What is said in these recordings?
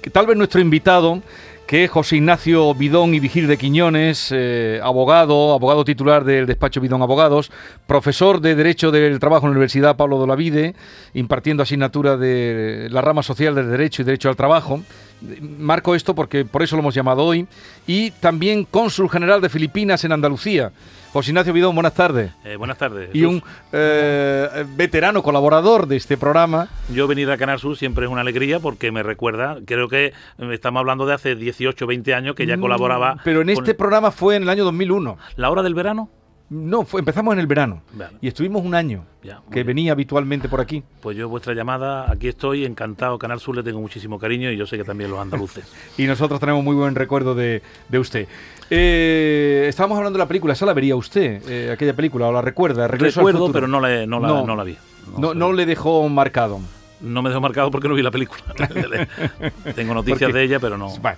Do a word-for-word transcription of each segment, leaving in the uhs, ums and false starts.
tal vez nuestro invitado, que es José Ignacio Bidón y Vigil de Quiñones, eh, abogado, abogado titular del despacho Bidón Abogados, profesor de Derecho del Trabajo en la Universidad Pablo de Olavide, impartiendo asignatura de la rama social del Derecho y Derecho al Trabajo. Marco esto porque por eso lo hemos llamado hoy. Y también cónsul general de Filipinas en Andalucía. José Ignacio Bidón, buenas tardes. Eh, buenas tardes. Y un eh, veterano colaborador de este programa. Yo venir a Canal Sur siempre es una alegría porque me recuerda, creo que estamos hablando de hace dieciocho, veinte años que ya colaboraba. Pero en este programa fue en el año dos mil uno. ¿La hora del verano? No, fue, empezamos en el verano. Vale. Y estuvimos un año, ya, que bien. venía habitualmente por aquí. Pues yo vuestra llamada, aquí estoy, encantado. Canal Sur le tengo muchísimo cariño y yo sé que también los andaluces. Y nosotros tenemos muy buen recuerdo de, de usted. Eh, estábamos hablando de la película, ¿esa la vería usted? Eh, aquella película, ¿o la recuerda? Regreso Recuerdo, pero no, le, no, la, no, no la vi. No, no, no le dejó marcado. No me dejó marcado porque no vi la película. Tengo noticias de ella, pero no. Bueno,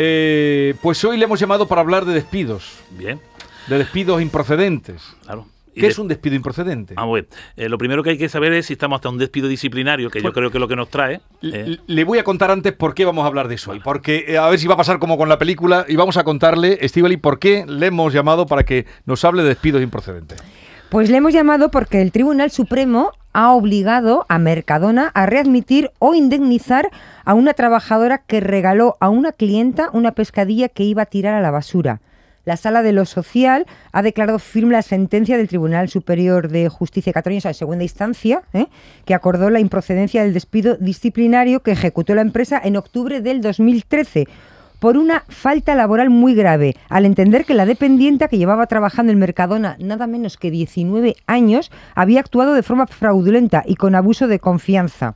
eh, pues hoy le hemos llamado para hablar de despidos. Bien. De despidos improcedentes. Claro. ¿Qué de... es un despido improcedente? Vamos a ver. Eh, lo primero que hay que saber es si estamos hasta un despido disciplinario, que pues, yo creo que es lo que nos trae. Eh. Le voy a contar antes por qué vamos a hablar de eso hoy. Porque eh, a ver si va a pasar como con la película y vamos a contarle, Estíbaliz, por qué le hemos llamado para que nos hable de despidos improcedentes. Pues le hemos llamado porque el Tribunal Supremo ha obligado a Mercadona a readmitir o indemnizar a una trabajadora que regaló a una clienta una pescadilla que iba a tirar a la basura. La Sala de lo Social ha declarado firme la sentencia del Tribunal Superior de Justicia Cataluña, en segunda instancia, ¿eh? que acordó la improcedencia del despido disciplinario que ejecutó la empresa en octubre del dos mil trece por una falta laboral muy grave, al entender que la dependiente que llevaba trabajando en Mercadona nada menos que diecinueve años había actuado de forma fraudulenta y con abuso de confianza.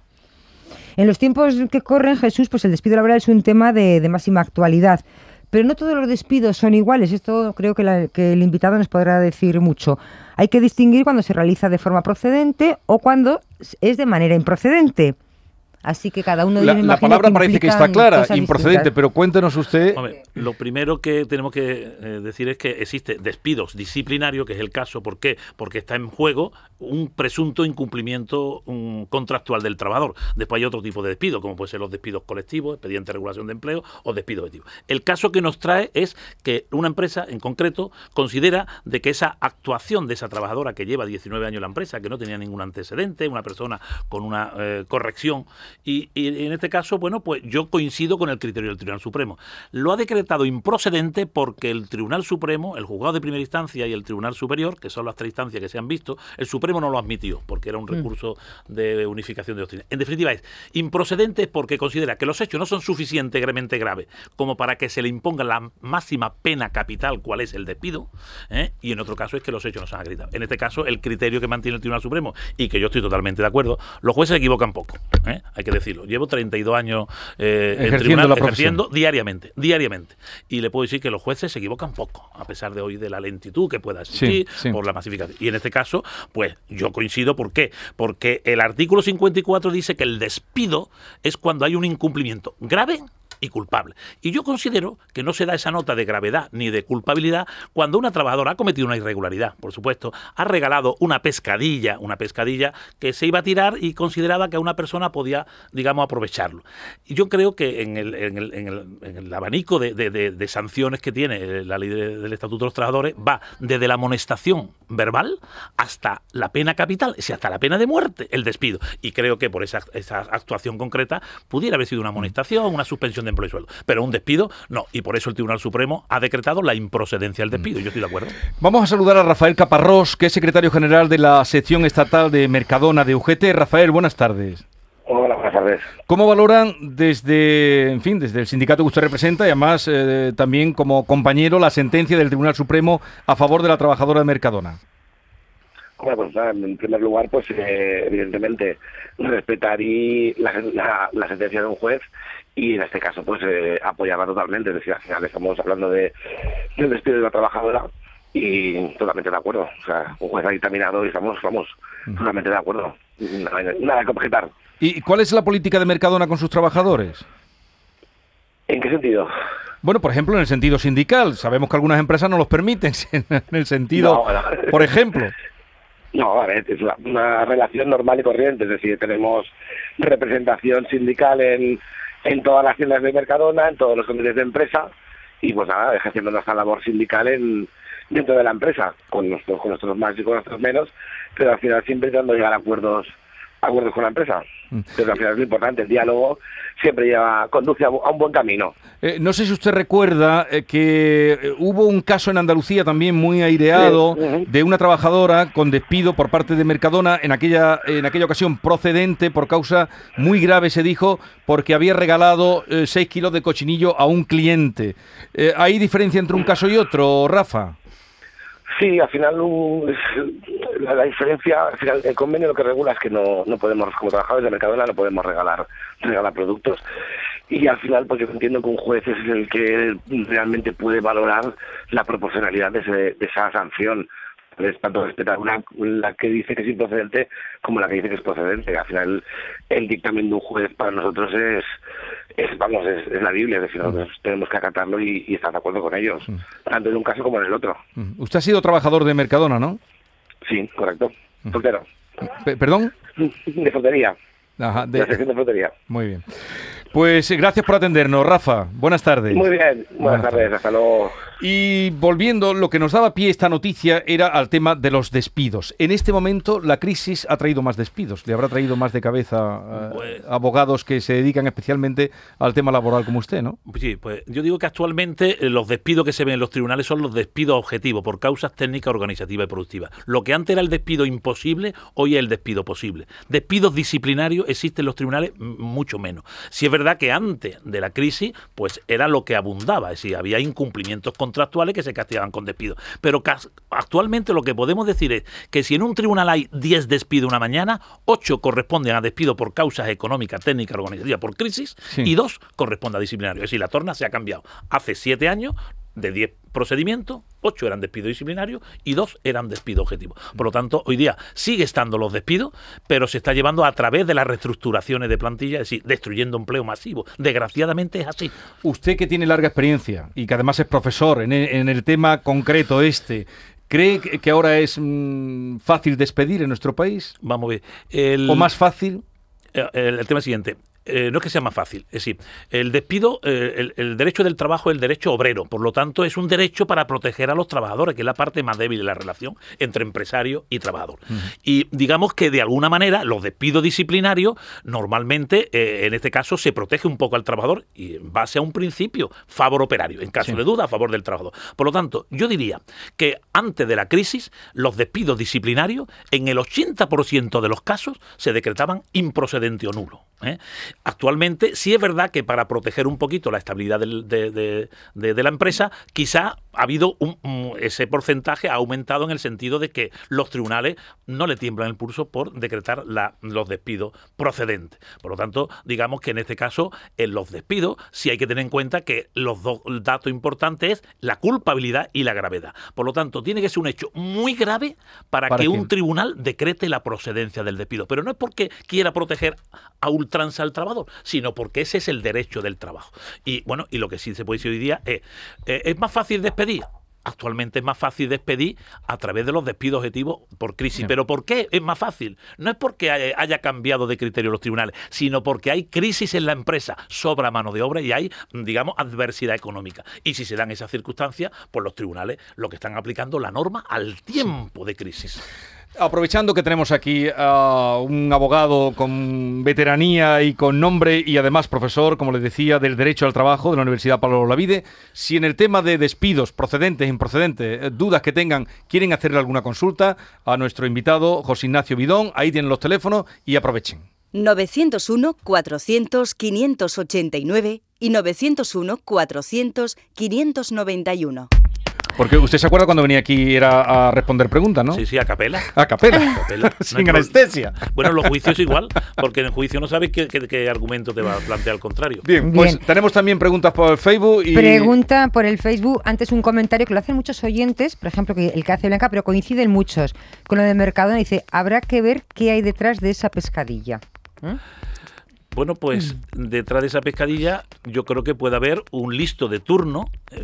En los tiempos que corren, Jesús, pues el despido laboral es un tema de, de máxima actualidad. Pero no todos los despidos son iguales, esto creo que, la, que el invitado nos podrá decir mucho. Hay que distinguir cuando se realiza de forma procedente o cuando es de manera improcedente. Así que cada uno de la, ellos la palabra que parece que está clara, improcedente, distintas. Pero cuéntenos usted. Hombre, lo primero que tenemos que eh, decir es que existe despidos disciplinarios, que es el caso. ¿Por qué? Porque está en juego un presunto incumplimiento un contractual del trabajador. Después hay otro tipo de despido, como pueden ser los despidos colectivos, expediente de regulación de empleo o despidos efectivos. El caso que nos trae es que una empresa en concreto considera de que esa actuación de esa trabajadora que lleva diecinueve años en la empresa, que no tenía ningún antecedente, una persona con una eh, corrección, Y, y en este caso, bueno, pues yo coincido con el criterio del Tribunal Supremo. Lo ha decretado improcedente porque el Tribunal Supremo, el Juzgado de Primera Instancia y el Tribunal Superior, que son las tres instancias que se han visto, el Supremo no lo admitió porque era un recurso de unificación de doctrina. En definitiva, es improcedente porque considera que los hechos no son suficientemente graves como para que se le imponga la máxima pena capital, cual es el despido, ¿eh? Y en otro caso es que los hechos no se han acreditado. En este caso, el criterio que mantiene el Tribunal Supremo, y que yo estoy totalmente de acuerdo, los jueces se equivocan poco, ¿eh? Hay que decirlo. Llevo treinta y dos años eh, en tribunal, la ejerciendo diariamente, diariamente. Y le puedo decir que los jueces se equivocan poco, a pesar de hoy de la lentitud que pueda existir, sí, sí. por la masificación. Y en este caso, pues yo coincido. ¿Por qué? Porque el artículo cincuenta y cuatro dice que el despido es cuando hay un incumplimiento grave y culpable. Y yo considero que no se da esa nota de gravedad ni de culpabilidad cuando una trabajadora ha cometido una irregularidad, por supuesto, ha regalado una pescadilla, una pescadilla que se iba a tirar y consideraba que a una persona podía, digamos, aprovecharlo. Y yo creo que en el, en el, en el, en el abanico de, de, de, de sanciones que tiene la ley de, del Estatuto de los Trabajadores va desde la amonestación verbal hasta la pena capital, y hasta la pena de muerte, el despido. Y creo que por esa, esa actuación concreta pudiera haber sido una amonestación, una suspensión de empleo y sueldo. Pero un despido, no. Y por eso el Tribunal Supremo ha decretado la improcedencia del despido. Yo estoy de acuerdo. Vamos a saludar a Rafael Caparrós, que es secretario general de la sección estatal de Mercadona de U G T. Rafael, buenas tardes. Hola, buenas tardes. ¿Cómo valoran desde, en fin, desde el sindicato que usted representa y además eh, también como compañero la sentencia del Tribunal Supremo a favor de la trabajadora de Mercadona? Bueno, pues nada, en primer lugar, pues eh, evidentemente respetaré la, la, la sentencia de un juez y en este caso pues eh, apoyarla totalmente. Es decir, al final estamos hablando de del despido de la trabajadora y totalmente de acuerdo. O sea, un juez ha dictaminado y estamos, vamos, totalmente de acuerdo. Nada, nada que objetar. ¿Y cuál es la política de Mercadona con sus trabajadores? ¿En qué sentido? Bueno, por ejemplo, en el sentido sindical. Sabemos que algunas empresas no los permiten, en el sentido, no, no. por ejemplo... No, a ver, es una, una relación normal y corriente, es decir, tenemos representación sindical en, en todas las tiendas de Mercadona, en todos los comités de empresa, y pues nada, ejerciendo nuestra labor sindical en dentro de la empresa, con nuestros, con nuestros más y con nuestros menos, pero al final siempre intentando llegar a acuerdos acuerdos con la empresa. Pero al final es lo importante, el diálogo siempre lleva, conduce a, a un buen camino. Eh, no sé si usted recuerda eh, que eh, hubo un caso en Andalucía también muy aireado, sí, uh-huh, de una trabajadora con despido por parte de Mercadona, en aquella en aquella ocasión procedente por causa muy grave, se dijo, porque había regalado eh, seis kilos de cochinillo a un cliente. Eh, ¿Hay diferencia entre un caso y otro, Rafa? Sí, al final un, la, la diferencia, al final el convenio lo que regula es que no, no podemos, como trabajadores de Mercadona, no podemos regalar regalar productos. Y al final, pues yo entiendo que un juez es el que realmente puede valorar la proporcionalidad de, ese, de esa sanción. Es tanto respetar una, la que dice que es improcedente como la que dice que es procedente. Al final, el dictamen de un juez para nosotros es, es vamos, es, es la Biblia, es decir, nosotros tenemos que acatarlo y, y estar de acuerdo con ellos, tanto en un caso como en el otro. Usted ha sido trabajador de Mercadona, ¿no? Sí, correcto. Frutero. P- ¿Perdón? De frutería. Ajá, de... de la sección de frutería. Muy bien. Pues gracias por atendernos, Rafa. Buenas tardes. Muy bien, buenas, buenas tardes. tardes, hasta luego. Y volviendo, lo que nos daba pie esta noticia era al tema de los despidos. En este momento la crisis ha traído más despidos, le habrá traído más de cabeza uh, pues, abogados que se dedican especialmente al tema laboral como usted, ¿no? Sí, pues yo digo que actualmente eh, los despidos que se ven en los tribunales son los despidos objetivos por causas técnicas, organizativas y productivas. Lo que antes era el despido imposible, hoy es el despido posible. Despidos disciplinarios existen en los tribunales mucho menos. Si es verdad que antes de la crisis, pues era lo que abundaba, es decir, había incumplimientos contractuales que se castigaban con despido. Pero actualmente lo que podemos decir es que si en un tribunal hay diez despidos una mañana, ocho corresponden a despido por causas económicas, técnicas, organizativas, por crisis, sí, y dos corresponden a disciplinario. Es decir, la torna se ha cambiado. Hace siete años, de diez procedimientos, ocho eran despido disciplinario y dos eran despido objetivo. Por lo tanto, hoy día sigue estando los despidos, pero se está llevando a través de las reestructuraciones de plantilla, es decir, destruyendo empleo masivo. Desgraciadamente es así. Usted, que tiene larga experiencia y que además es profesor en el, en el tema concreto este, ¿cree que ahora es mmm, fácil despedir en nuestro país? Vamos a ver. El, ¿O más fácil? El, el, el tema es el siguiente. Eh, no es que sea más fácil, es decir, el despido, eh, el, el derecho del trabajo es el derecho obrero, por lo tanto es un derecho para proteger a los trabajadores, que es la parte más débil de la relación entre empresario y trabajador. Uh-huh. Y digamos que de alguna manera los despidos disciplinarios normalmente, eh, en este caso, se protege un poco al trabajador y en base a un principio favor operario, en caso sí. de duda a favor del trabajador. Por lo tanto, yo diría que antes de la crisis los despidos disciplinarios en el ochenta por ciento de los casos se decretaban improcedente o nulo. ¿eh? Actualmente sí es verdad que para proteger un poquito la estabilidad del, de, de, de, de la empresa, quizá ha habido un, un, ese porcentaje ha aumentado en el sentido de que los tribunales no le tiemblan el pulso por decretar la, los despidos procedentes. Por lo tanto, digamos que en este caso, en los despidos, sí hay que tener en cuenta que los dos datos importantes es la culpabilidad y la gravedad. Por lo tanto, tiene que ser un hecho muy grave para, ¿Para que quién? un tribunal decrete la procedencia del despido. Pero no es porque quiera proteger a ultranza al trabajador, sino porque ese es el derecho del trabajo. Y bueno, y lo que sí se puede decir hoy día es, eh, es más fácil despedir. Actualmente es más fácil despedir a través de los despidos objetivos por crisis. Sí. ¿Pero por qué es más fácil? No es porque haya cambiado de criterio los tribunales, sino porque hay crisis en la empresa, sobra mano de obra y hay, digamos, adversidad económica. Y si se dan esas circunstancias, pues los tribunales lo que están aplicando la norma al tiempo de crisis. Aprovechando que tenemos aquí a uh, un abogado con veteranía y con nombre y además profesor, como les decía, del Derecho al Trabajo de la Universidad Pablo Olavide, si en el tema de despidos procedentes, improcedentes, eh, dudas que tengan, quieren hacerle alguna consulta a nuestro invitado José Ignacio Bidón, ahí tienen los teléfonos y aprovechen. nueve cero uno, cuatrocientos, quinientos ochenta y nueve y nueve cero uno, cuatrocientos, quinientos noventa y uno. Porque usted se acuerda cuando venía aquí era a responder preguntas, ¿no? Sí, sí, a capela. A capela, a capela. Sin no anestesia. Bueno, en los juicios igual, porque en el juicio no sabes qué, qué, qué argumento te va a plantear al contrario. Bien, pues Bien. tenemos también preguntas por el Facebook. Y... Pregunta por el Facebook, antes un comentario que lo hacen muchos oyentes, por ejemplo, que el que hace Blanca, pero coinciden muchos con lo de Mercadona, dice, habrá que ver qué hay detrás de esa pescadilla. ¿Eh? Bueno, pues detrás de esa pescadilla yo creo que puede haber un listo de turno, eh,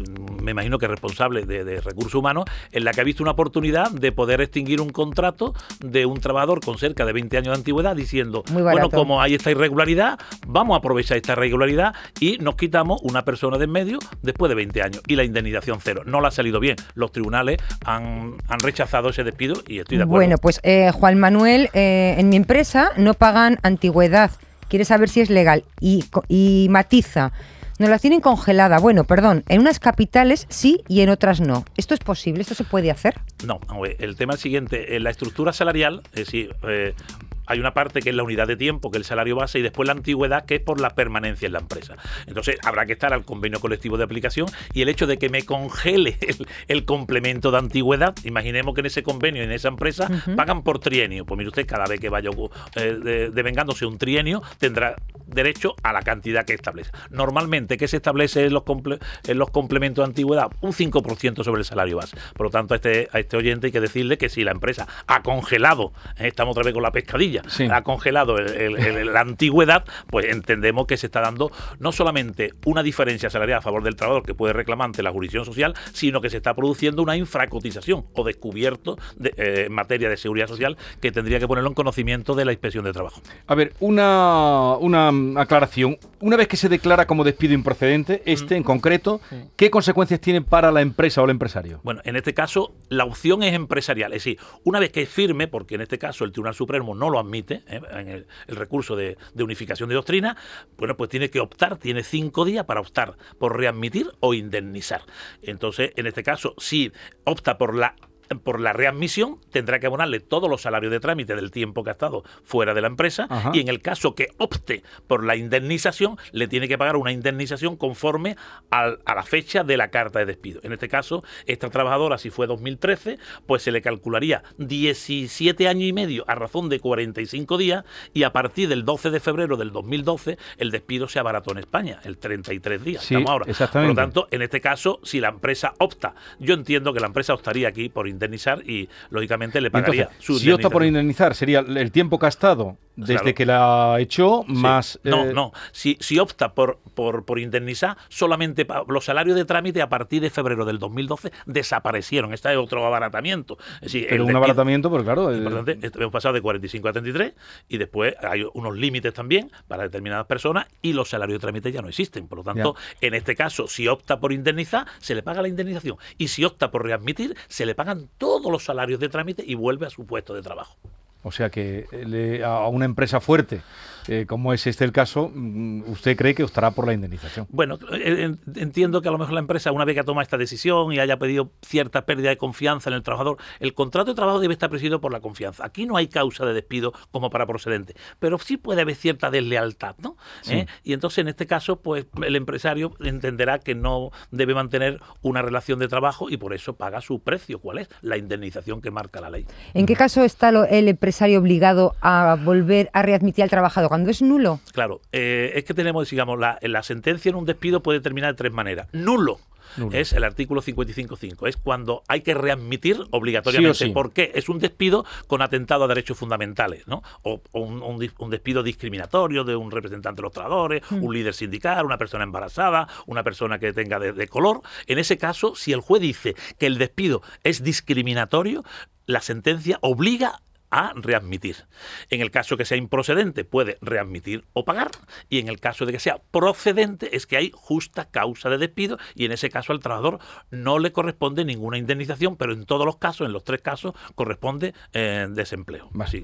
me imagino que responsable de, de recursos humanos, en la que ha visto una oportunidad de poder extinguir un contrato de un trabajador con cerca de veinte años de antigüedad, diciendo, bueno, como hay esta irregularidad, vamos a aprovechar esta irregularidad y nos quitamos una persona de en medio después de veinte años, y la indemnización cero. No le ha salido bien. Los tribunales han, han rechazado ese despido y estoy de acuerdo. Bueno, pues eh, Juan Manuel, eh, en mi empresa no pagan antigüedad. Quiere saber si es legal y, y matiza. Nos la tienen congelada. Bueno, perdón, en unas capitales sí y en otras no. ¿Esto es posible? ¿Esto se puede hacer? No, el tema es el siguiente. En la estructura salarial, es decir, eh, hay una parte que es la unidad de tiempo, que es el salario base, y después la antigüedad, que es por la permanencia en la empresa. Entonces, habrá que estar al convenio colectivo de aplicación, y el hecho de que me congele el, el complemento de antigüedad, imaginemos que en ese convenio, en esa empresa, uh-huh. pagan por trienio. Pues mire usted, cada vez que vaya eh, devengándose un trienio, tendrá derecho a la cantidad que establece. Normalmente, ¿qué se establece en los, comple en los complementos de antigüedad? Un cinco por ciento sobre el salario base. Por lo tanto, a este, a este oyente hay que decirle que si la empresa ha congelado, eh, estamos otra vez con la pescadilla, Sí. ha congelado el, el, el, la antigüedad, pues entendemos que se está dando no solamente una diferencia salarial a favor del trabajador que puede reclamar ante la jurisdicción social, sino que se está produciendo una infracotización o descubierto de, eh, en materia de seguridad social, que tendría que ponerlo en conocimiento de la Inspección de Trabajo. A ver, una, una aclaración. Una vez que se declara como despido improcedente, este mm. en concreto, mm. ¿qué consecuencias tiene para la empresa o el empresario? Bueno, en este caso, la opción es empresarial. Es decir, una vez que es firme, porque en este caso el Tribunal Supremo no lo admite, eh, en el, el recurso de, de unificación de doctrina, bueno, pues tiene que optar, tiene cinco días para optar por readmitir o indemnizar. Entonces, en este caso, si opta por la por la readmisión, tendrá que abonarle todos los salarios de trámite del tiempo que ha estado fuera de la empresa. Ajá. Y en el caso que opte por la indemnización, le tiene que pagar una indemnización conforme al, a la fecha de la carta de despido. En este caso, esta trabajadora, si fue dos mil trece, pues se le calcularía diecisiete años y medio a razón de cuarenta y cinco días, y a partir del doce de febrero del dos mil doce el despido se abarató en España, el treinta y tres días. Sí, estamos ahora. Exactamente. Por lo tanto, en este caso, si la empresa opta, yo entiendo que la empresa optaría aquí por indemnizar y lógicamente le pagaría Entonces, su si opta por indemnizar, sería el tiempo que ha estado desde claro. que la echó sí. más... No, eh... no. Si, si opta por, por, por indemnizar, solamente los salarios de trámite a partir de febrero del dos mil doce desaparecieron. Este es otro abaratamiento. Es decir, Pero un despido, abaratamiento, pues claro... Es importante. El... Hemos pasado de cuarenta y cinco a treinta y tres, y después hay unos límites también para determinadas personas, y los salarios de trámite ya no existen. Por lo tanto, ya. en este caso, si opta por indemnizar, se le paga la indemnización. Y si opta por readmitir, se le pagan todos los salarios de trámite y vuelve a su puesto de trabajo. O sea que le, a una empresa fuerte, eh, como es este el caso, ¿usted cree que optará por la indemnización? Bueno, entiendo que a lo mejor la empresa, una vez que ha tomado esta decisión y haya pedido cierta pérdida de confianza en el trabajador, el contrato de trabajo debe estar presidido por la confianza. Aquí no hay causa de despido como para procedente, pero sí puede haber cierta deslealtad, ¿no? Sí. ¿Eh? Y entonces, en este caso, pues el empresario entenderá que no debe mantener una relación de trabajo y por eso paga su precio. ¿Cuál es? La indemnización que marca la ley. ¿En qué caso está lo, el empresario obligado a volver a readmitir al trabajador? ¿Cuando es nulo? Claro, eh, es que tenemos, digamos, la, la sentencia en un despido puede terminar de tres maneras. Nulo. Nulo. Es el artículo cincuenta y cinco punto cinco. Es cuando hay que readmitir obligatoriamente. Sí sí. ¿Por qué? Es un despido con atentado a derechos fundamentales, ¿no? O, o un, un, un despido discriminatorio de un representante de los trabajadores, mm. un líder sindical, una persona embarazada, una persona que tenga de, de color. En ese caso, si el juez dice que el despido es discriminatorio, la sentencia obliga a readmitir. En el caso que sea improcedente, puede readmitir o pagar, y en el caso de que sea procedente, es que hay justa causa de despido, y en ese caso al trabajador no le corresponde ninguna indemnización, pero en todos los casos, en los tres casos, corresponde eh, desempleo. Así.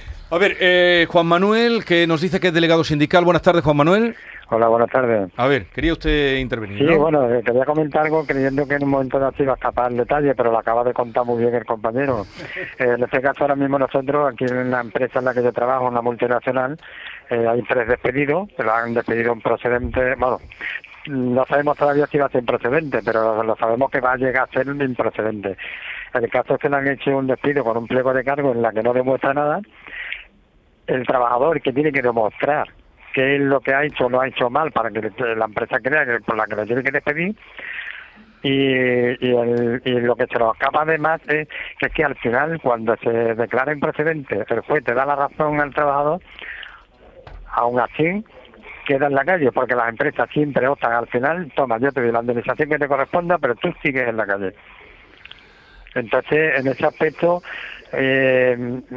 A ver, eh, Juan Manuel, que nos dice que es delegado sindical. Buenas tardes, Juan Manuel. Hola, buenas tardes. A ver, quería usted intervenir, Sí, ¿no? bueno, eh, quería comentar algo creyendo que en un momento dado se iba a escapar el detalle, pero lo acaba de contar muy bien el compañero. Eh, en este caso, ahora mismo nosotros, aquí en la empresa en la que yo trabajo, una multinacional, eh, hay tres despedidos, que lo han despedido un procedente, bueno, no sabemos todavía si va a ser improcedente, pero lo sabemos que va a llegar a ser un improcedente. El caso es que le han hecho un despido con un pliego de cargo en la que no demuestra nada. El trabajador que tiene que demostrar qué es lo que ha hecho o no ha hecho mal para que la empresa crea que por la que le tiene que despedir, y, y, el, y lo que se nos escapa además es que, es que al final, cuando se declara improcedente, el juez te da la razón al trabajador, aún así queda en la calle, porque las empresas siempre optan al final, toma, yo te doy la indemnización que te corresponda, pero tú sigues en la calle. Entonces, en ese aspecto, eh,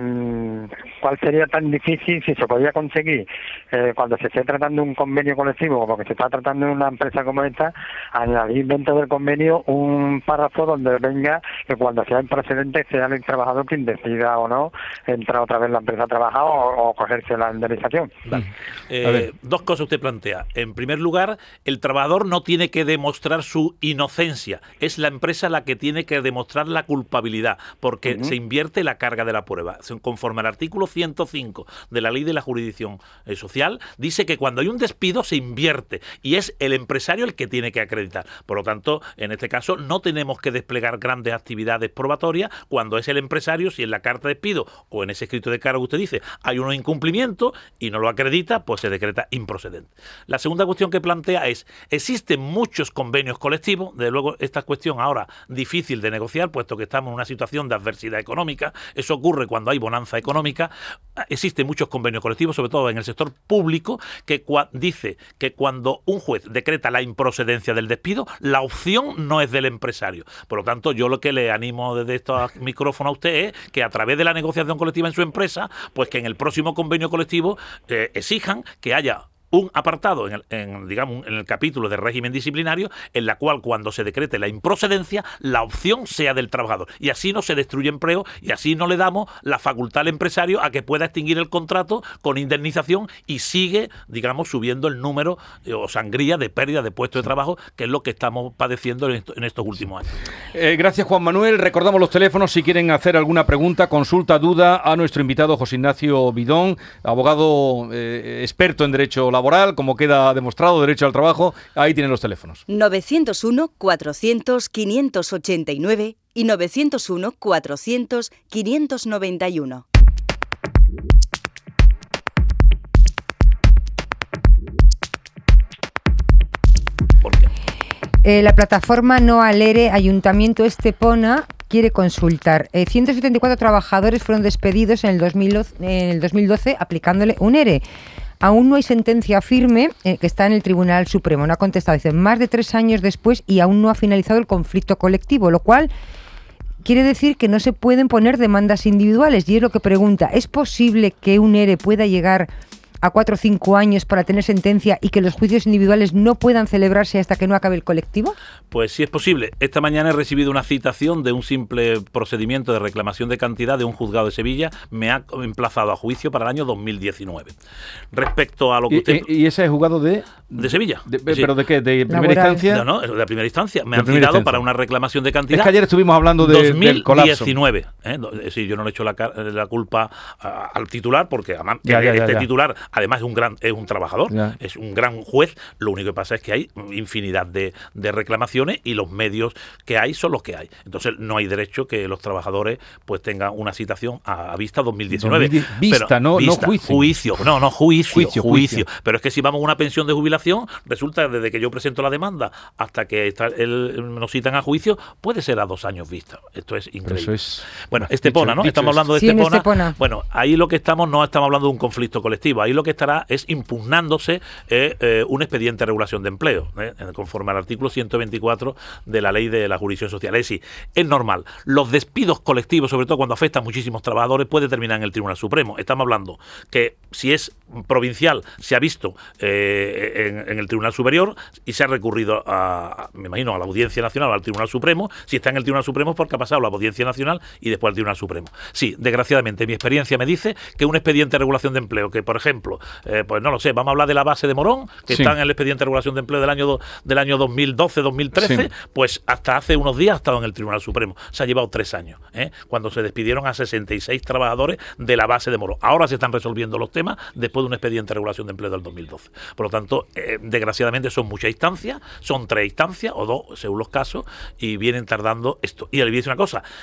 ¿cuál sería tan difícil si se podía conseguir eh, cuando se esté tratando un convenio colectivo, como que se está tratando en una empresa como esta, añadir dentro del convenio un párrafo donde venga que cuando sea improcedente sea el trabajador quien decida o no entrar otra vez en la empresa a trabajar o, o cogerse la indemnización? Vale. Eh, dos cosas usted plantea. En primer lugar, el trabajador no tiene que demostrar su inocencia, es la empresa la que tiene que demostrar la culpabilidad, porque uh-huh. se invierte la carga de la prueba. Conforme al artículo ciento cinco de la Ley de la Jurisdicción eh, Social, dice que cuando hay un despido se invierte y es el empresario el que tiene que acreditar. Por lo tanto, en este caso no tenemos que desplegar grandes actividades probatorias cuando es el empresario, si en la carta de despido o en ese escrito de cargo usted dice hay un incumplimiento y no lo acredita, pues se decreta improcedente. La segunda cuestión que plantea es, existen muchos convenios colectivos, desde luego esta cuestión ahora difícil de negociar, puesto que estamos en una situación de adversidad económica. Eso ocurre cuando hay bonanza económica. Existen muchos convenios colectivos, sobre todo en el sector público, que cua- dice que cuando un juez decreta la improcedencia del despido, la opción no es del empresario. Por lo tanto, yo lo que le animo desde estos micrófonos a usted es que a través de la negociación colectiva en su empresa, pues que en el próximo convenio colectivo eh, exijan que haya un apartado en el, en, digamos, en el capítulo de régimen disciplinario en la cual cuando se decrete la improcedencia la opción sea del trabajador y así no se destruye empleo y así no le damos la facultad al empresario a que pueda extinguir el contrato con indemnización y sigue, digamos, subiendo el número eh, o sangría de pérdida de puestos de trabajo, que es lo que estamos padeciendo en, esto, en estos últimos años. Eh, gracias, Juan Manuel. Recordamos los teléfonos si quieren hacer alguna pregunta, consulta, duda a nuestro invitado José Ignacio Bidón, abogado eh, experto en derecho laboral. laboral, como queda demostrado, derecho al trabajo. Ahí tienen los teléfonos. novecientos uno, cuatrocientos, quinientos ochenta y nueve y novecientos uno, cuatrocientos, quinientos noventa y uno. ¿Por qué? Eh, la plataforma No al ERE Ayuntamiento Estepona quiere consultar. Eh, ciento setenta y cuatro trabajadores fueron despedidos en el, dos mil doce, en el dos mil doce aplicándole un ERE. Aún no hay sentencia firme eh, que está en el Tribunal Supremo. No ha contestado. Dice, más de tres años después y aún no ha finalizado el conflicto colectivo, lo cual quiere decir que no se pueden poner demandas individuales. Y es lo que pregunta, ¿es posible que un ERE pueda llegar a cuatro o cinco años para tener sentencia y que los juicios individuales no puedan celebrarse hasta que no acabe el colectivo? Pues sí es posible. Esta mañana he recibido una citación de un simple procedimiento de reclamación de cantidad de un juzgado de Sevilla. Me ha emplazado a juicio para el año dos mil diecinueve. Respecto a lo que usted... ¿Y, y ese es juzgado de...? De Sevilla. De, sí. ¿Pero de qué? ¿De primera Laboral. instancia? No, no, es de la primera instancia. Me de han citado instancia. para una reclamación de cantidad. Es que ayer estuvimos hablando de, dos mil diecinueve, del colapso. ¿eh? Sí, yo no le he hecho la, la culpa a, al titular, porque además Ya, ya, ya, este ya. titular además es un gran es un trabajador, Ya. es un gran juez. Lo único que pasa es que hay infinidad de, de reclamaciones y los medios que hay son los que hay. Entonces no hay derecho que los trabajadores pues tengan una citación a, a vista dos mil diecinueve. dos mil diez, vista, Pero, no, vista, no juicio. Juicio, no, no, juicio, Juicio, juicio, juicio. Pero es que si vamos a una pensión de jubilación, resulta que desde que yo presento la demanda hasta que está el, nos citan a juicio, puede ser a dos años vista. Esto es increíble. Eso es... Bueno, Estepona, ¿no? dicho Estamos esto. hablando de Sí, en Estepona. Estepona. Bueno, ahí lo que estamos, no estamos hablando de un conflicto colectivo, ahí lo que estará es impugnándose eh, eh, un expediente de regulación de empleo, eh, conforme al artículo ciento veinticuatro de la Ley de la Jurisdicción Social. Es decir, es normal. Los despidos colectivos, sobre todo cuando afectan a muchísimos trabajadores, puede terminar en el Tribunal Supremo. Estamos hablando que si es provincial, se ha visto eh, en, en el Tribunal Superior y se ha recurrido a, a, me imagino, a la Audiencia Nacional o al Tribunal Supremo. Si está en el Tribunal Supremo es porque ha pasado la Audiencia Nacional y después al Tribunal Supremo. Sí, desgraciadamente, mi experiencia me dice que un expediente de regulación de empleo, que por ejemplo, eh, pues no lo sé, vamos a hablar de la base de Morón, que Sí. está en el expediente de regulación de empleo del año, do, del año dos mil doce dos mil trece, Sí. pues hasta hace unos días ha estado en el Tribunal Supremo. Se ha llevado tres años, ¿eh? Cuando se despidieron a sesenta y seis trabajadores de la base de Morón. Ahora se están resolviendo los temas después de un expediente de regulación de empleo del dos mil doce. Por lo tanto, eh, desgraciadamente son muchas instancias, son tres instancias o dos según los casos, y vienen tardando esto. Y le voy a decir una cosa,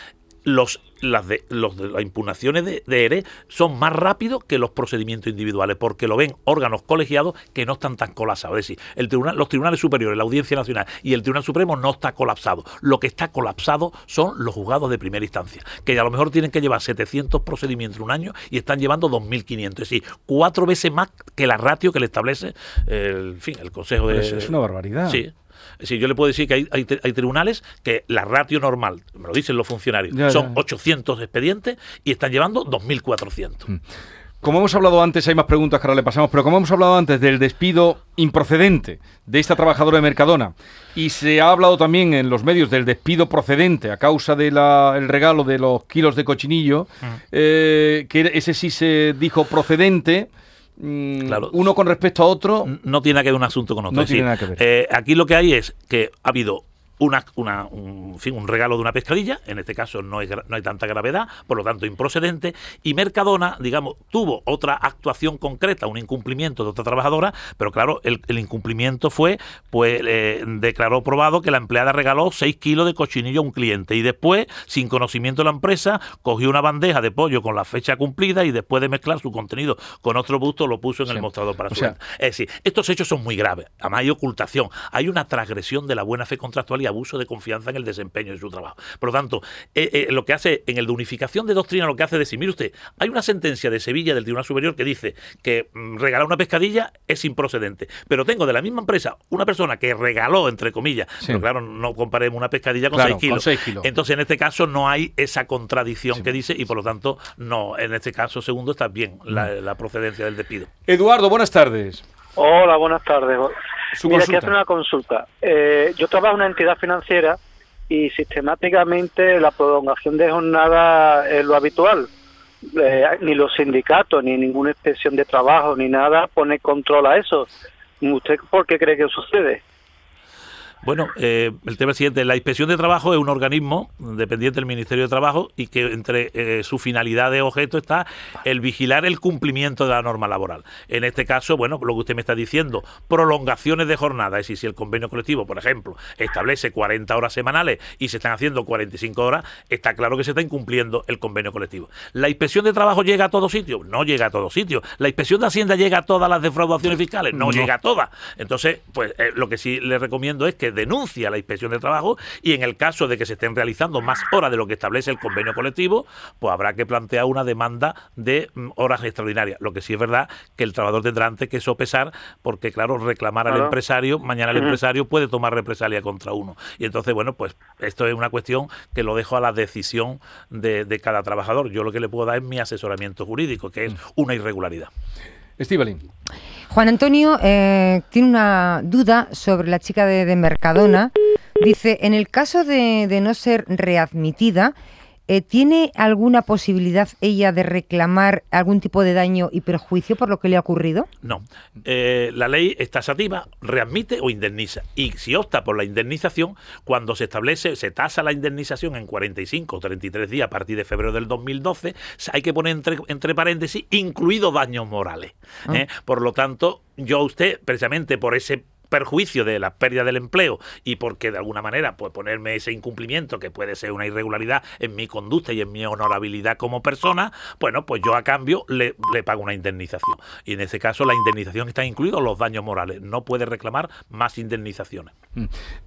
los las, de, los de las impugnaciones de, de E R E son más rápidos que los procedimientos individuales, porque lo ven órganos colegiados que no están tan colapsados. Es decir, el tribunal, los tribunales superiores, la Audiencia Nacional y el Tribunal Supremo no está colapsado. Lo que está colapsado son los juzgados de primera instancia, que a lo mejor tienen que llevar setecientos procedimientos en un año y están llevando dos mil quinientos. Es decir, cuatro veces más que la ratio que le establece el, en fin, el Consejo de... Eso es una barbaridad. Sí. Es decir, yo le puedo decir que hay, hay, hay tribunales que la ratio normal, me lo dicen los funcionarios, ya, son ya. ochocientos expedientes y están llevando dos mil cuatrocientos. Mm. Como hemos hablado antes, hay más preguntas que ahora le pasamos, pero como hemos hablado antes del despido improcedente de esta trabajadora de Mercadona, y se ha hablado también en los medios del despido procedente a causa del regalo de los kilos de cochinillo, mm. eh, que ese sí se dijo procedente. Claro. Uno con respecto a otro no tiene que ver un asunto con otro. No es tiene decir, nada que ver. Eh, aquí lo que hay es que ha habido una, una, un, en fin, un regalo de una pescadilla, en este caso no hay, no hay tanta gravedad, por lo tanto improcedente, y Mercadona, digamos, tuvo otra actuación concreta, un incumplimiento de otra trabajadora, pero claro, el, el incumplimiento fue, pues eh, declaró probado que la empleada regaló seis kilos de cochinillo a un cliente, y después, sin conocimiento de la empresa, cogió una bandeja de pollo con la fecha cumplida y después de mezclar su contenido con otro busto, lo puso en sí. el mostrador para su venta. Es decir, estos hechos son muy graves, además hay ocultación, hay una transgresión de la buena fe contractual y abuso de confianza en el desempeño de su trabajo. Por lo tanto, eh, eh, lo que hace en el de unificación de doctrina, lo que hace es decir, mire usted, hay una sentencia de Sevilla del Tribunal Superior que dice que mm, regalar una pescadilla es improcedente, pero tengo de la misma empresa una persona que regaló, entre comillas, sí. pero claro, no comparemos una pescadilla con, claro, seis kilos. con seis kilos. Entonces, en este caso no hay esa contradicción sí. que dice y por lo tanto, no, en este caso segundo está bien la, la procedencia del despido. Eduardo, buenas tardes. Hola, buenas tardes. Su Mira, consulta. quiero hacer una consulta. Eh, yo trabajo en una entidad financiera y sistemáticamente la prolongación de jornada es lo habitual. Eh, ni los sindicatos, ni ninguna inspección de trabajo, ni nada pone control a eso. ¿Usted por qué cree que sucede? Bueno, eh, el tema siguiente, la Inspección de Trabajo es un organismo dependiente del Ministerio de Trabajo y que entre eh, su finalidad de objeto está el vigilar el cumplimiento de la norma laboral. En este caso, bueno, lo que usted me está diciendo, prolongaciones de jornada, es decir, si el convenio colectivo, por ejemplo, establece cuarenta horas semanales y se están haciendo cuarenta y cinco horas, está claro que se está incumpliendo el convenio colectivo. ¿La Inspección de Trabajo llega a todos sitios? No llega a todos sitios. ¿La Inspección de Hacienda llega a todas las defraudaciones fiscales? No, no. llega a todas. Entonces, pues eh, lo que sí le recomiendo es que denuncia a la Inspección de Trabajo y en el caso de que se estén realizando más horas de lo que establece el convenio colectivo, pues habrá que plantear una demanda de mm, horas extraordinarias. Lo que sí es verdad que el trabajador tendrá antes que sopesar porque, claro, reclamar claro. al empresario, mañana el empresario puede tomar represalia contra uno. Y entonces, bueno, pues esto es una cuestión que lo dejo a la decisión de, de cada trabajador. Yo lo que le puedo dar es mi asesoramiento jurídico, que es una irregularidad. Estíbaliz. Juan Antonio eh, tiene una duda sobre la chica de, de Mercadona. Dice, en el caso de, de no ser readmitida, eh, ¿tiene alguna posibilidad ella de reclamar algún tipo de daño y perjuicio por lo que le ha ocurrido? No. Eh, la ley es tasativa, readmite o indemniza. Y si opta por la indemnización, cuando se establece, se tasa la indemnización en cuarenta y cinco o treinta y tres días a partir de febrero del dos mil doce, hay que poner entre, entre paréntesis, incluidos daños morales. Ah. ¿eh? Por lo tanto, yo a usted, precisamente por ese perjuicio de la pérdida del empleo y porque de alguna manera pues ponerme ese incumplimiento que puede ser una irregularidad en mi conducta y en mi honorabilidad como persona, bueno, pues yo a cambio le, le pago una indemnización. Y en ese caso la indemnización está incluidos los daños morales. No puede reclamar más indemnizaciones. Mm.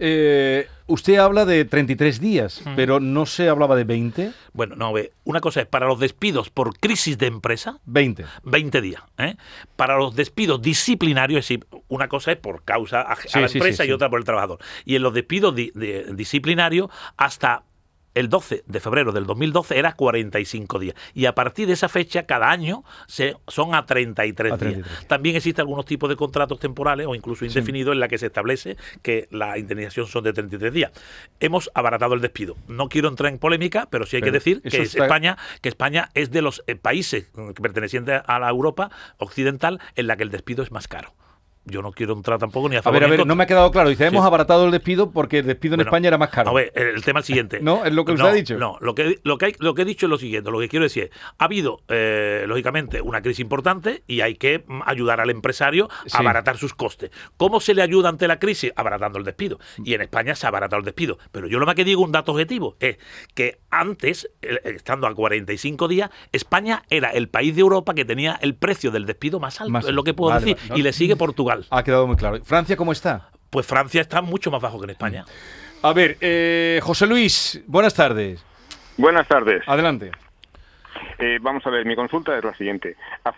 Eh, usted habla de treinta y tres días, mm. pero ¿no se hablaba de veinte? Bueno, no, ve, una cosa es para los despidos por crisis de empresa, veinte. veinte días. ¿eh? Para los despidos disciplinarios, es decir, una cosa es por causa a, sí, a la sí, empresa sí, y otra por el trabajador. Y en los despidos di, de, disciplinarios, hasta el doce de febrero del dos mil doce era cuarenta y cinco días. Y a partir de esa fecha, cada año se, son a treinta y tres días. También existen algunos tipos de contratos temporales o incluso indefinidos sí. en la que se establece que la indemnización son de treinta y tres días. Hemos abaratado el despido. No quiero entrar en polémica, pero sí hay pero que decir que, es está... España, que España es de los eh, países pertenecientes a la Europa occidental en la que el despido es más caro. yo no quiero entrar tampoco ni a A favor ver, a ni en ver, contra. no me ha quedado claro. Dice, hemos Sí. abaratado el despido porque el despido en Bueno, España era más caro. A ver, el tema es el siguiente. ¿No? ¿Es lo que usted no, ha dicho? No, lo que, lo, que hay, lo que he dicho es lo siguiente. Lo que quiero decir es, ha habido, eh, lógicamente, una crisis importante y hay que mm, ayudar al empresario a Sí. abaratar sus costes. ¿Cómo se le ayuda ante la crisis? Abaratando el despido. Y en España se ha abaratado el despido. Pero yo lo más que digo, un dato objetivo, es que antes, eh, estando a cuarenta y cinco días, España era el país de Europa que tenía el precio del despido más alto, Más es lo que puedo vale, decir. vale, no. Y le sigue Portugal. Ha quedado muy claro. ¿Francia cómo está? Pues Francia está mucho más bajo que en España. A ver, eh, José Luis, buenas tardes. Buenas tardes. Adelante. Eh, vamos a ver, mi consulta es la siguiente.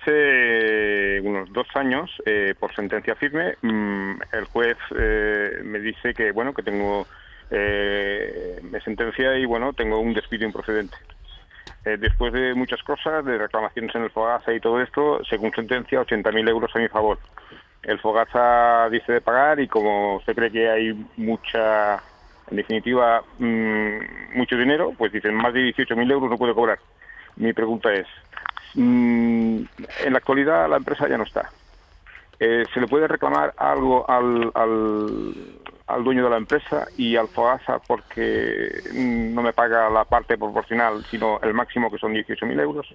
Hace unos dos años, eh, por sentencia firme, mmm, el juez eh, me dice que, bueno, que tengo, eh, me sentencia y, bueno, tengo un despido improcedente. Eh, después de muchas cosas, de reclamaciones en el Fogasa y todo esto, según sentencia, ochenta mil euros a mi favor. El Fogasa dice de pagar y como se cree que hay mucha, en definitiva, mmm, mucho dinero, pues dicen más de dieciocho mil euros no puede cobrar. Mi pregunta es, mmm, en la actualidad la empresa ya no está. Eh, ¿Se le puede reclamar algo al, al, al dueño de la empresa y al Fogasa porque no me paga la parte proporcional, sino el máximo que son dieciocho mil euros?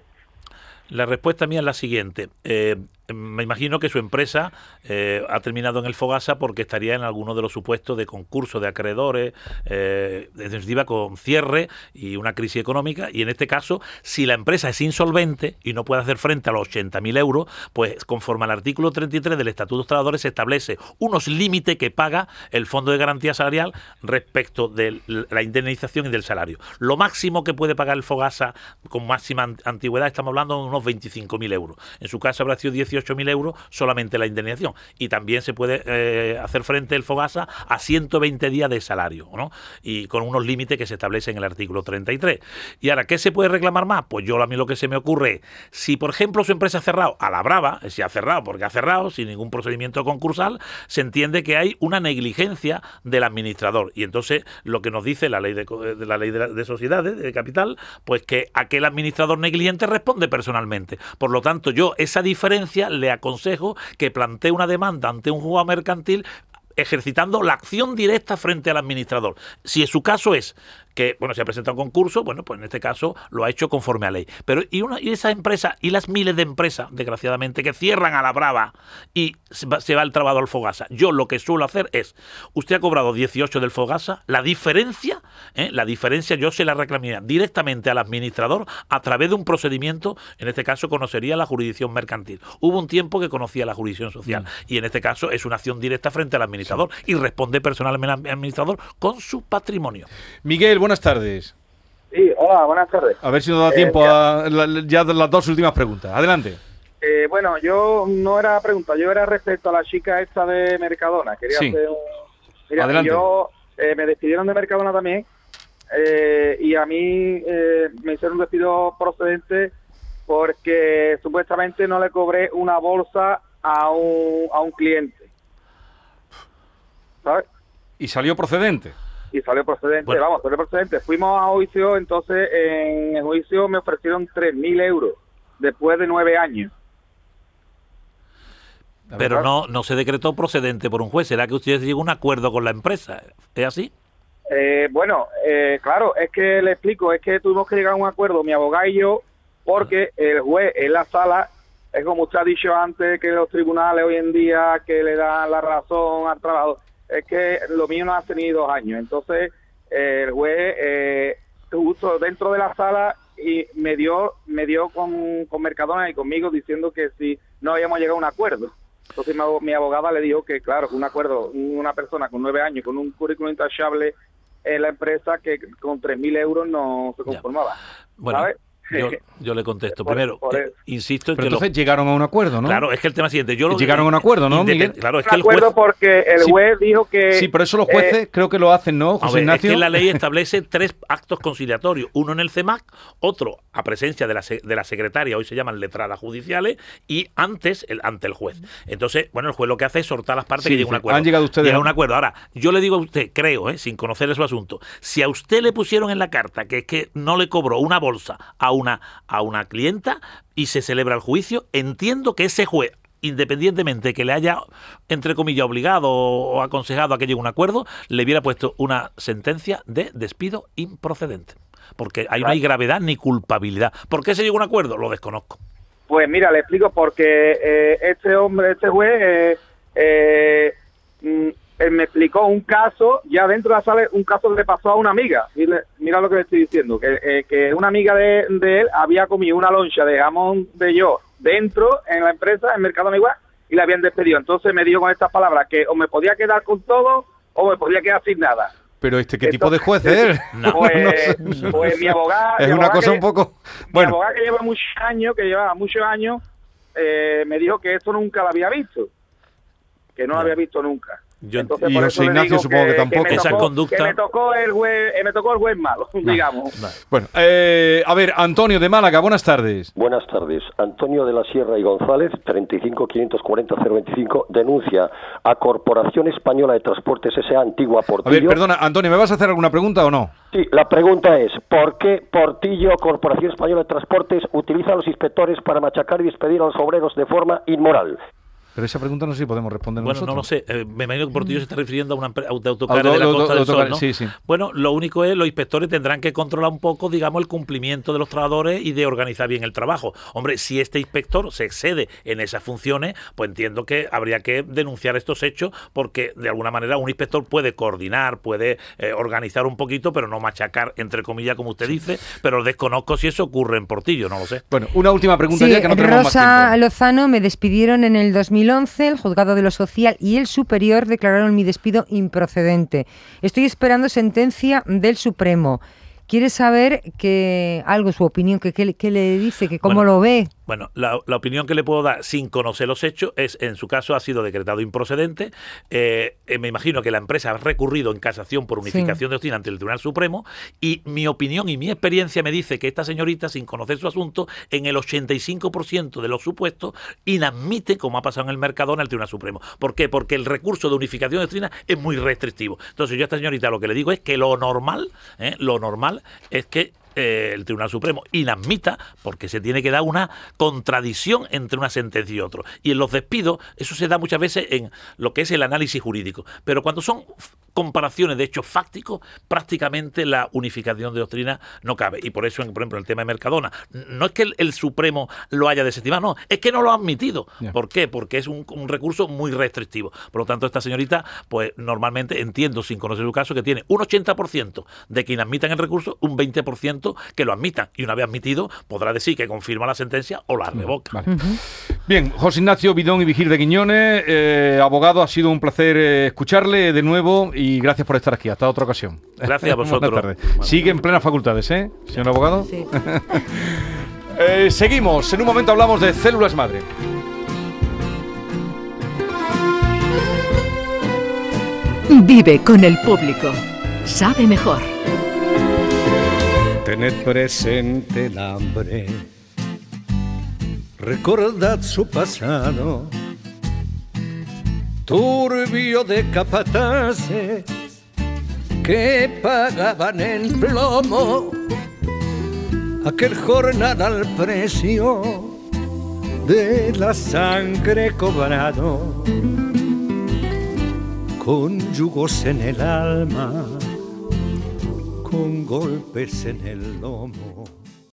La respuesta mía es la siguiente. Eh, me imagino que su empresa eh, ha terminado en el Fogasa porque estaría en alguno de los supuestos de concurso de acreedores, eh, en definitiva con cierre y una crisis económica. Y en este caso, si la empresa es insolvente y no puede hacer frente a los ochenta mil euros, pues conforme al artículo treinta y tres del Estatuto de los Trabajadores se establece unos límites que paga el Fondo de Garantía Salarial respecto de la indemnización y del salario. Lo máximo que puede pagar el Fogasa con máxima antigüedad, estamos hablando de unos veinticinco mil euros. En su caso habrá sido dieciocho mil euros solamente la indemnización. Y también se puede eh, hacer frente el Fogasa a ciento veinte días de salario, ¿no? Y con unos límites que se establecen en el artículo treinta y tres. Y ahora, ¿qué se puede reclamar más? Pues yo a mí lo que se me ocurre es, si por ejemplo su empresa ha cerrado a la brava, si ha cerrado porque ha cerrado sin ningún procedimiento concursal, se entiende que hay una negligencia del administrador. Y entonces lo que nos dice la ley de, de la ley de, de sociedades, de capital, pues que aquel administrador negligente responde personalmente. Por lo tanto, yo esa diferencia le aconsejo que plantee una demanda ante un juzgado mercantil ejercitando la acción directa frente al administrador. Si en su caso es que, bueno, se ha presentado un concurso, bueno, pues en este caso lo ha hecho conforme a ley. Pero y, una, y esa empresa, y las miles de empresas, desgraciadamente, que cierran a la brava y se va, se va el trabajador al Fogasa. Yo lo que suelo hacer es, usted ha cobrado dieciocho del Fogasa, la diferencia, ¿eh? la diferencia yo se la reclamaría directamente al administrador a través de un procedimiento, en este caso conocería la jurisdicción mercantil. Hubo un tiempo que conocía la jurisdicción social, mm. y en este caso es una acción directa frente al administrador, sí. y responde personalmente al administrador con su patrimonio. Miguel, buenas tardes. Sí, hola, buenas tardes. A ver si nos da tiempo eh, a la, ya las dos últimas preguntas. Adelante. Eh, bueno, yo no era pregunta, yo era respecto a la chica esta de Mercadona. Quería sí. hacer un... Mira, Adelante. yo eh, me despidieron de Mercadona también eh, y a mí eh, me hicieron un despido procedente porque supuestamente no le cobré una bolsa a un, a un cliente. ¿Sabes? Y salió procedente. Y salió procedente, bueno. vamos, salió procedente. Fuimos a juicio, entonces en el juicio me ofrecieron tres mil euros después de nueve años. Pero no no se decretó procedente por un juez. ¿Será que usted llegó a un acuerdo con la empresa? ¿Es así? Eh, bueno, eh, claro, es que le explico, es que tuvimos que llegar a un acuerdo, mi abogado y yo, porque el juez en la sala, es como usted ha dicho antes, que los tribunales hoy en día que le dan la razón al trabajo, es que lo mío no hace ni dos años. Entonces, eh, el juez, eh, justo dentro de la sala, y me dio me dio con, con Mercadona y conmigo diciendo que si no habíamos llegado a un acuerdo. Entonces mi, mi abogada le dijo que, claro, que un acuerdo, una persona con nueve años, con un currículum intachable en la empresa, que con tres mil euros no se conformaba. Bueno, ¿sabes? Yo, yo le contesto. Por, Primero, por eh, insisto en Pero que entonces lo... llegaron a un acuerdo, ¿no? Claro, es que el tema siguiente. Yo lo... Llegaron a un acuerdo, ¿no, Miguel? Claro, es un que el acuerdo juez... porque el Sí. juez dijo que... Sí, pero eso los jueces eh, creo que lo hacen, ¿no, José ver, Ignacio? Es que la ley establece tres actos conciliatorios. Uno en el C E M A C, otro a presencia de la, de la secretaria, hoy se llaman letradas judiciales, y antes el, ante el juez. Entonces, bueno, el juez lo que hace es sortar las partes Sí, que lleguen a un acuerdo. han llegado ustedes Llega a a un acuerdo. Ahora, yo le digo a usted, creo, ¿eh? sin conocer su asunto, si a usted le pusieron en la carta que es que no le cobró una bolsa a una, a una clienta y se celebra el juicio, entiendo que ese juez, independientemente que le haya, entre comillas, obligado o aconsejado a que llegue a un acuerdo, le hubiera puesto una sentencia de despido improcedente. Porque ahí no hay gravedad ni culpabilidad. ¿Por qué se llegó a un acuerdo? Lo desconozco. Pues mira, le explico porque eh, este hombre, este juez, eh, eh, mm, él me explicó un caso, ya dentro de la sala, un caso que le pasó a una amiga. Mira, mira lo que le estoy diciendo, que, eh, que una amiga de, de él había comido una loncha de jamón de yo dentro, en la empresa, en Mercadona igual, y la habían despedido. Entonces me dijo con estas palabras que o me podía quedar con todo o me podía quedar sin nada. Pero este, ¿qué tipo de juez es él? No, pues, no sé. Pues mi abogada... Es mi una abogada cosa que, un poco... Mi Bueno. abogada que lleva muchos años, que llevaba muchos años, eh, me dijo que esto nunca lo había visto. Que no lo había visto nunca. Yo, Entonces, y por José eso le Ignacio digo supongo que, que tampoco. me Esa tocó, conducta... que me tocó el juez, eh, me tocó el juez malo, No, digamos. no. Bueno, eh, a ver, Antonio de Málaga, buenas tardes. Buenas tardes. Antonio de la Sierra y González, treinta y cinco quinientos cuarenta cero veinticinco, denuncia a Corporación Española de Transportes S A Antigua Portillo. A ver, perdona, Antonio, ¿me vas a hacer alguna pregunta o no? Sí, la pregunta es, ¿por qué Portillo, Corporación Española de Transportes, utiliza a los inspectores para machacar y despedir a los obreros de forma inmoral? Pero esa pregunta no sé si podemos responder Bueno, nosotros. no lo sé. Eh, me imagino que Portillo se está refiriendo a una empresa de autocares Auto- de la auto- Costa del autocares, Sol, ¿no? sí, sí. Bueno, lo único es, los inspectores tendrán que controlar un poco, digamos, el cumplimiento de los trabajadores y de organizar bien el trabajo. Hombre, si este inspector se excede en esas funciones, pues entiendo que habría que denunciar estos hechos, porque de alguna manera un inspector puede coordinar, puede eh, organizar un poquito, pero no machacar, entre comillas, como usted dice, pero desconozco si eso ocurre en Portillo, no lo sé. Bueno, una última pregunta Sí, ya que no tenemos Rosa más tiempo. Lozano me despidieron en el dos mil once, el juzgado de lo social y el superior declararon mi despido improcedente. Estoy esperando sentencia del Supremo. ¿Quiere saber que algo, su opinión, que qué que le dice, que cómo Bueno, lo ve? Bueno, la, la opinión que le puedo dar sin conocer los hechos es, en su caso, ha sido decretado improcedente. Eh, eh, me imagino que la empresa ha recurrido en casación por unificación Sí. de doctrina ante el Tribunal Supremo, y mi opinión y mi experiencia me dice que esta señorita, sin conocer su asunto, en el ochenta y cinco por ciento de los supuestos, inadmite, como ha pasado en el Mercadona, al Tribunal Supremo. ¿Por qué? Porque el recurso de unificación de doctrina es muy restrictivo. Entonces yo a esta señorita lo que le digo es que lo normal, ¿eh? lo normal es que eh, el Tribunal Supremo inadmita, porque se tiene que dar una contradicción entre una sentencia y otro. Y en los despidos, eso se da muchas veces en lo que es el análisis jurídico. Pero cuando son comparaciones de hechos fácticos, prácticamente la unificación de doctrina no cabe. Y por eso, en, por ejemplo, en el tema de Mercadona, no es que el, el Supremo lo haya desestimado, no, es que no lo ha admitido. Yeah. ¿Por qué? Porque es un, un recurso muy restrictivo. Por lo tanto, esta señorita, pues normalmente entiendo, sin conocer su caso, que tiene un ochenta por ciento de que inadmitan el recurso, un veinte por ciento que lo admitan. Y una vez admitido, podrá decir que confirma la sentencia o la revoca. Vale. Bien, José Ignacio Bidón y Vigil de Quiñones, eh, abogado, ha sido un placer eh, escucharle de nuevo y gracias por estar aquí. Hasta otra ocasión. Gracias a vosotros. Buenas tardes. Sigue en plenas facultades, ¿eh, señor abogado? Sí. eh, seguimos. En un momento hablamos de células madre. Vive con el público. Sabe mejor. Tened presente el hambre, recordad su pasado, turbio de capataces que pagaban en plomo aquel jornal al precio de la sangre cobrado, con yugos en el alma, con golpes en el lomo.